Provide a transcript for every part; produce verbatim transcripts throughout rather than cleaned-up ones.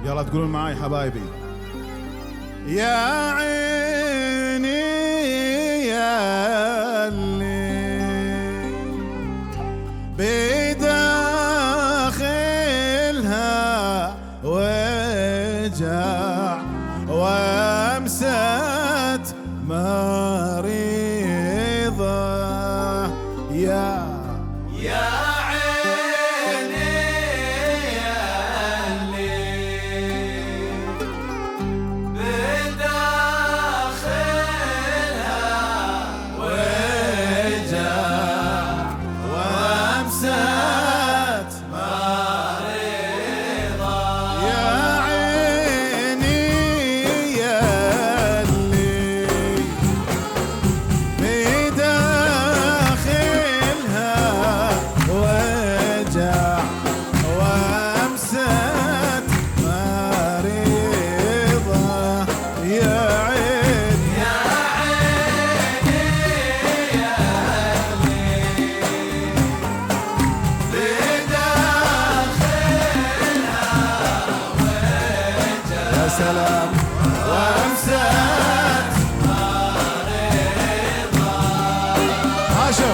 يلا تقولون معاي حبايبي. يا عيني يا اللي بداخلها وجع وامست مريضة، يا يا سلام وامسات مريضة. هاشو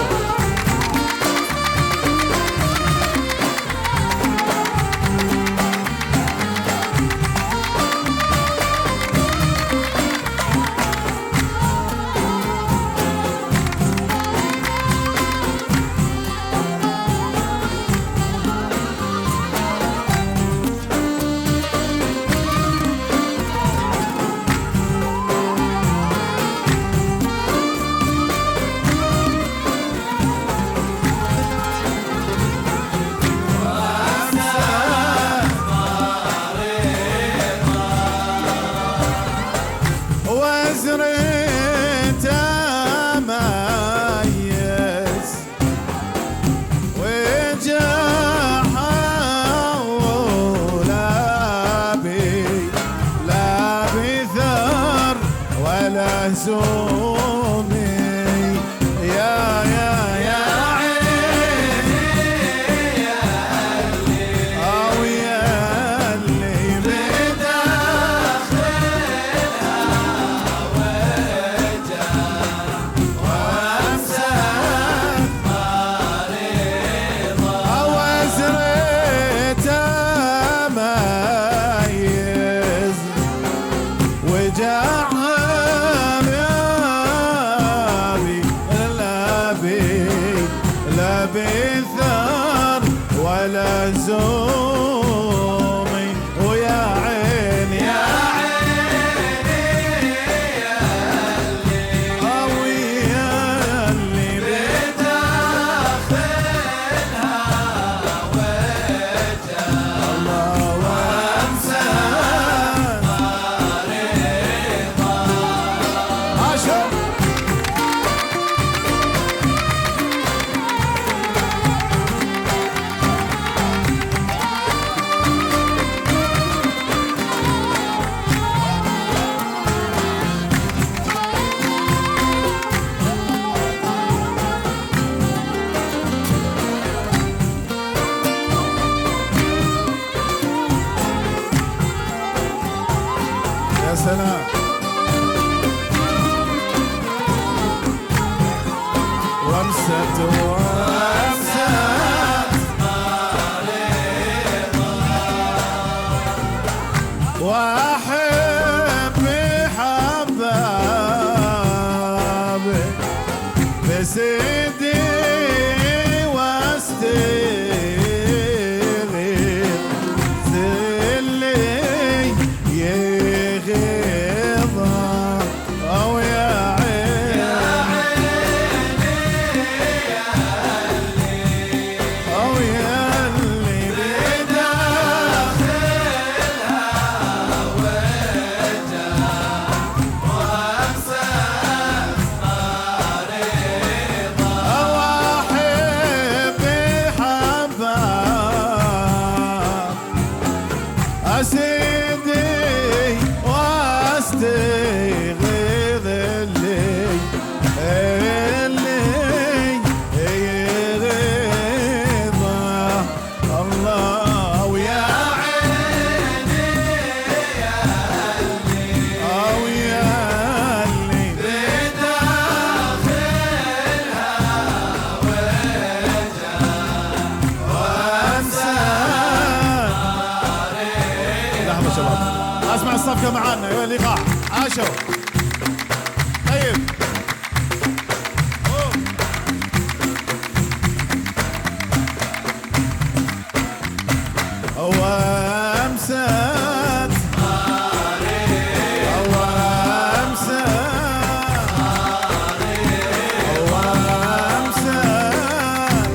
زومي يا يا يا عيني يا اللي أو يا اللي بداخلها وجع وامسات مريضة. أو أزريت أميز وجعها لا بثار ولا زومي، ويا عيني يا عيني يا اللي أو يا اللي بداخلها وجع الله وامسات مريضة. هاشم يا سلام. وامسة وامسة مريضة. واحب حبابي بسيدي واستغيث ذلي يغيظه. أو يا عيني يا عيني يا اللي الصفقة معانا يا اللقاء عاشوا. طيب وامسات وامسات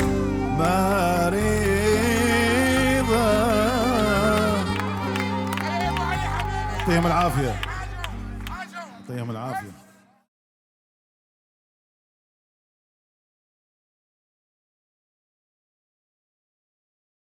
مريضة. يعطيهم العافية.